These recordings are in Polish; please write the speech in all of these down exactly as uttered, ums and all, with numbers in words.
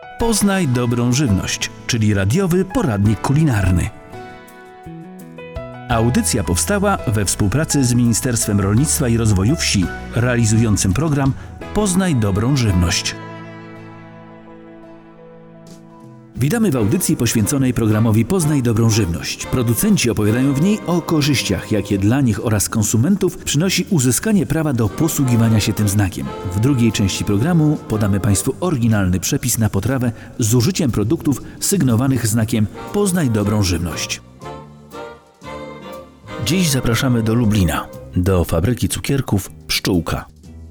Poznaj dobrą żywność, czyli radiowy poradnik kulinarny. Audycja powstała we współpracy z Ministerstwem Rolnictwa i Rozwoju Wsi, realizującym program Poznaj dobrą żywność. Witamy w audycji poświęconej programowi Poznaj dobrą żywność. Producenci opowiadają w niej o korzyściach, jakie dla nich oraz konsumentów przynosi uzyskanie prawa do posługiwania się tym znakiem. W drugiej części programu podamy Państwu oryginalny przepis na potrawę z użyciem produktów sygnowanych znakiem Poznaj dobrą żywność. Dziś zapraszamy do Lublina, do fabryki cukierków Pszczółka.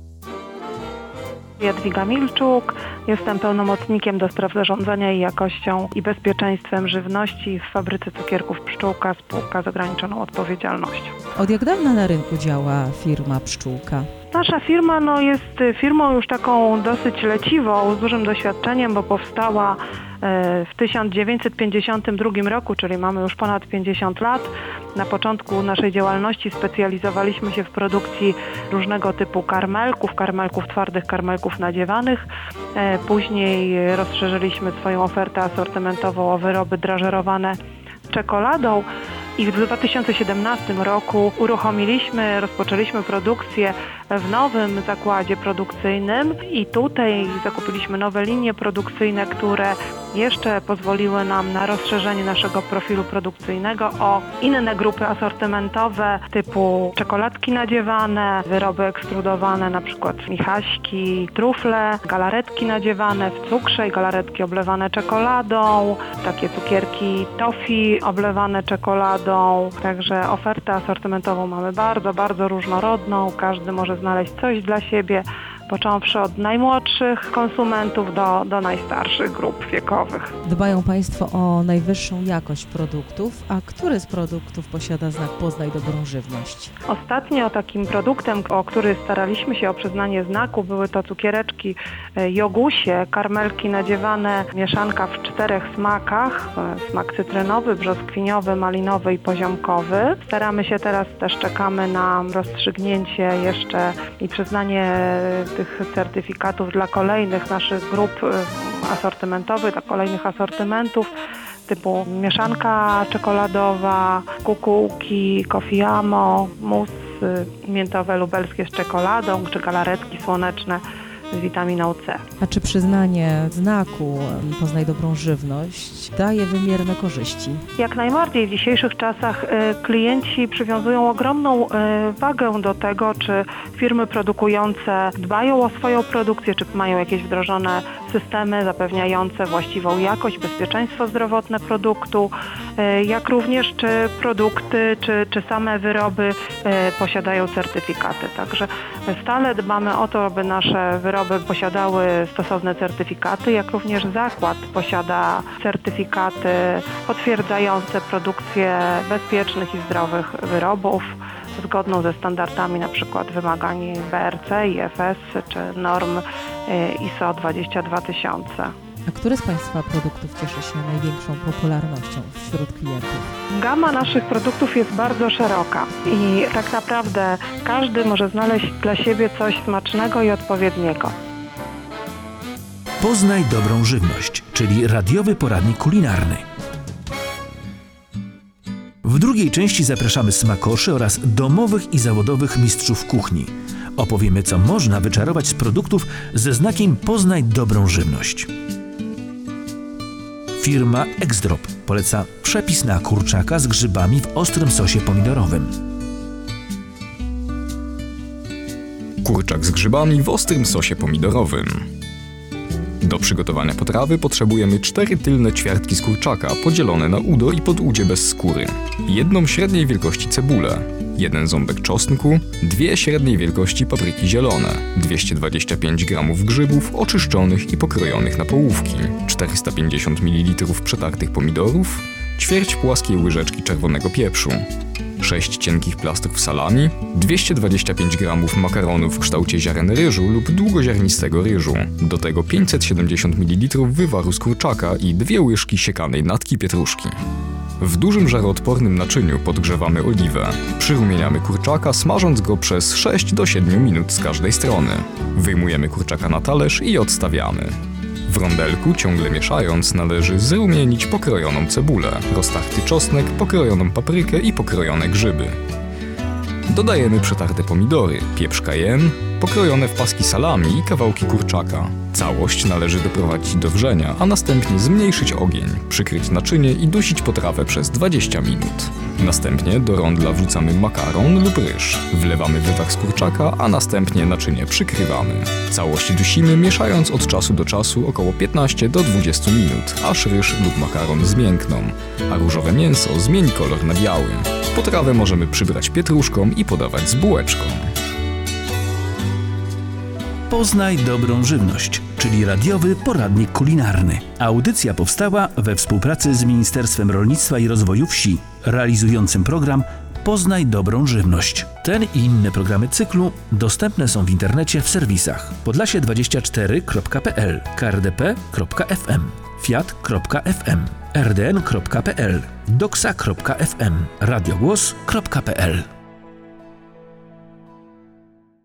Jadwiga Milczuk, jestem pełnomocnikiem do spraw zarządzania i jakością i bezpieczeństwem żywności w fabryce cukierków Pszczółka, spółka z ograniczoną odpowiedzialnością. Od jak dawna na rynku działa firma Pszczółka? Nasza firma no, jest firmą już taką dosyć leciwą, z dużym doświadczeniem, bo powstała w tysiąc dziewięćset pięćdziesiątym drugim roku, czyli mamy już ponad pięćdziesiąt lat. Na początku naszej działalności specjalizowaliśmy się w produkcji różnego typu karmelków, karmelków twardych, karmelków nadziewanych. Później rozszerzyliśmy swoją ofertę asortymentową o wyroby drażerowane czekoladą. I w dwa tysiące siedemnastym roku uruchomiliśmy, rozpoczęliśmy produkcję w nowym zakładzie produkcyjnym i tutaj zakupiliśmy nowe linie produkcyjne, które jeszcze pozwoliły nam na rozszerzenie naszego profilu produkcyjnego o inne grupy asortymentowe typu czekoladki nadziewane, wyroby ekstrudowane, na przykład michaśki, trufle, galaretki nadziewane w cukrze i galaretki oblewane czekoladą, takie cukierki toffee oblewane czekoladą. Także ofertę asortymentową mamy bardzo, bardzo różnorodną. Każdy może znaleźć coś dla siebie, począwszy od najmłodszych konsumentów do, do najstarszych grup wiekowych. Dbają Państwo o najwyższą jakość produktów, a który z produktów posiada znak Poznaj dobrą żywność? Ostatnio takim produktem, o który staraliśmy się o przyznanie znaku, były to cukiereczki Jogusie, karmelki nadziewane, mieszanka w czterech smakach, smak cytrynowy, brzoskwiniowy, malinowy i poziomkowy. Staramy się teraz, też czekamy na rozstrzygnięcie jeszcze i przyznanie tych certyfikatów dla kolejnych naszych grup asortymentowych, dla kolejnych asortymentów typu mieszanka czekoladowa, kukułki, coffeeamo, mus miętowe lubelskie z czekoladą, czy galaretki słoneczne z witaminą C. A czy przyznanie znaku Poznaj dobrą żywność daje wymierne korzyści? Jak najbardziej. W dzisiejszych czasach y, klienci przywiązują ogromną y, wagę do tego, czy firmy produkujące dbają o swoją produkcję, czy mają jakieś wdrożone systemy zapewniające właściwą jakość, bezpieczeństwo zdrowotne produktu, y, jak również czy produkty, czy, czy same wyroby y, posiadają certyfikaty. Także stale dbamy o to, aby nasze wyroby posiadały stosowne certyfikaty, jak również zakład posiada certyfikaty potwierdzające produkcję bezpiecznych i zdrowych wyrobów zgodną ze standardami np. wymagań B R C, I F S czy norm I S O dwadzieścia dwa tysiące. A który z Państwa produktów cieszy się największą popularnością wśród klientów? Gama naszych produktów jest bardzo szeroka i tak naprawdę każdy może znaleźć dla siebie coś smacznego i odpowiedniego. Poznaj dobrą żywność, czyli radiowy poradnik kulinarny. W drugiej części zapraszamy smakoszy oraz domowych i zawodowych mistrzów kuchni. Opowiemy, co można wyczarować z produktów ze znakiem Poznaj dobrą żywność. Firma Exdrop poleca przepis na kurczaka z grzybami w ostrym sosie pomidorowym. Kurczak z grzybami w ostrym sosie pomidorowym. Do przygotowania potrawy potrzebujemy cztery tylne ćwiartki z kurczaka podzielone na udo i podudzie bez skóry, jedną średniej wielkości cebulę, jeden ząbek czosnku, dwie średniej wielkości papryki zielone, dwieście dwadzieścia pięć gramów grzybów oczyszczonych i pokrojonych na połówki, czterysta pięćdziesiąt mililitrów przetartych pomidorów, ćwierć płaskiej łyżeczki czerwonego pieprzu, sześć cienkich plastrów salami, dwieście dwadzieścia pięć gramów makaronu w kształcie ziaren ryżu lub długoziarnistego ryżu, do tego pięćset siedemdziesiąt mililitrów wywaru z kurczaka i dwie łyżki siekanej natki pietruszki. W dużym żaroodpornym naczyniu podgrzewamy oliwę. Przyrumieniamy kurczaka, smażąc go przez sześć do siedmiu minut z każdej strony. Wyjmujemy kurczaka na talerz i odstawiamy. W rondelku, ciągle mieszając, należy zrumienić pokrojoną cebulę, roztarty czosnek, pokrojoną paprykę i pokrojone grzyby. Dodajemy przetarte pomidory, pieprz cayenne, pokrojone w paski salami i kawałki kurczaka. Całość należy doprowadzić do wrzenia, a następnie zmniejszyć ogień, przykryć naczynie i dusić potrawę przez dwadzieścia minut. Następnie do rondla wrzucamy makaron lub ryż. Wlewamy wywar z kurczaka, a następnie naczynie przykrywamy. Całość dusimy, mieszając od czasu do czasu około piętnaście do dwudziestu minut, aż ryż lub makaron zmiękną, a różowe mięso zmieni kolor na biały. Potrawę możemy przybrać pietruszką i podawać z bułeczką. Poznaj dobrą żywność, czyli radiowy poradnik kulinarny. Audycja powstała we współpracy z Ministerstwem Rolnictwa i Rozwoju Wsi, realizującym program Poznaj dobrą żywność. Ten i inne programy cyklu dostępne są w internecie w serwisach podlasie dwadzieścia cztery kropka p l, k r d p kropka f m, fiat kropka f m, r d n kropka p l, doksa kropka f m, radiogłos kropka p l.